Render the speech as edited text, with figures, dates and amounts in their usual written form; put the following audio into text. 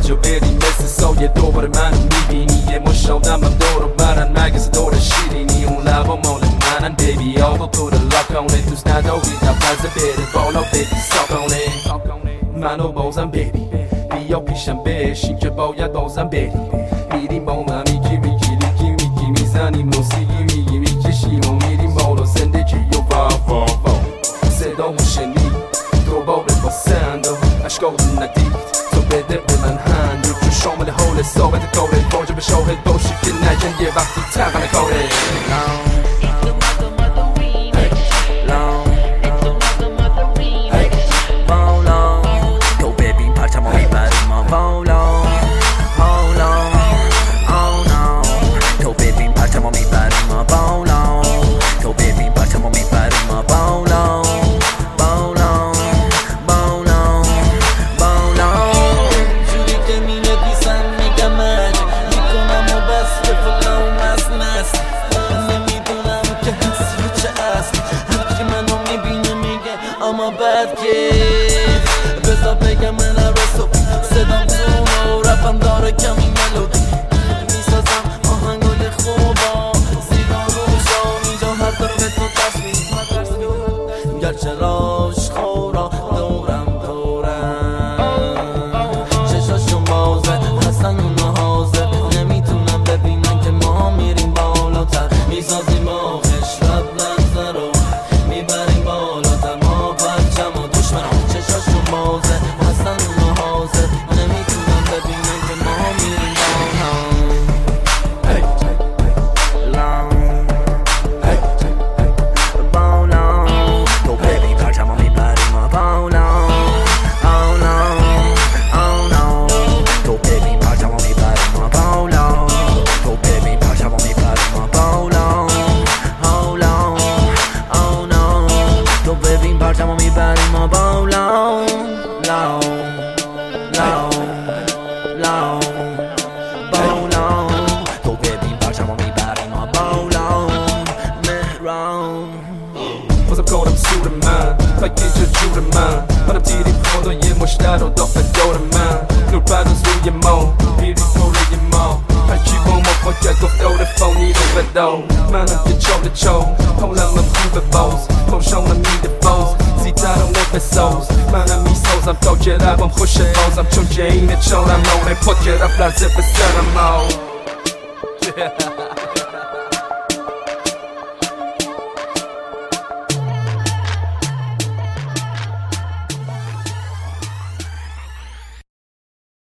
جا بریم مثل سایه دوباره منو میبینی یه مش آدمم دور و برن مگه دور شیرینی اون لبا مال منن بیبی آقا پور لاکانه دوست نداری نفرزه بره بالا بیبی ساکانه منو بازم بیبی بیا پیشم بشین که باید بازم بری میریم با من میگی میزنیم موسیقی میگی میکشیم و میریم بالا زندگی و وا صدا شنید دوباره با سند و اشکال ندید تو بده به من هند که شامل حال ثابت کاره واجب شاهد باشی که نگن یه وقتی تقم کاره تو ببین پرچمو میبریم ما بالا تو ببین پرچمو میبریم ما بالا تو ببین پرچمو میبریم ما بالا جوری که مینویسم میگم میکنم و بس که فلان مست نمیدونم که هست یا چه است هرکی منو میبینه میگه اما بد که بذار بگم من رسو صدام زون و رپم داره کمی ملودی میسازم آهنگای خوبا زیبا روشا اینجا هر داره به تو تصویر گرچه راش خورا دورم چشاشون بازه هستن اونا حاضر نمیتونم ببینن که ما میریم بالاتر میسازیم آخش رب لحظه رو میبریم بالاتر ما پرچم و دشمن چشاشون بازه هستن اونا حاضر نمیتونم ببینن که ما میریم بالا تو ببین پرچمو میبریم ما بالا تو ببین پرچمو میبریم ما بالا تو ببین پرچمو میبریم ما بالا تو ببین پرچمو میبریم ما بالا تو ببین پرچمو میبریم ما بالا مهران بازم کارم سور من فکر یه جور منم تیری خدا یه مشتر و داخل دور من نور بعد از روی ما میری توره ما هرکی با ما باید گفت دور فانی رو بدو منم که چال حالم خوبه باز خوشانم میده باز زیدرم نفساز منم میسازم تا که ربم خوشه بازم چون که اینه چارم نامه پا که رب لرزه به سرم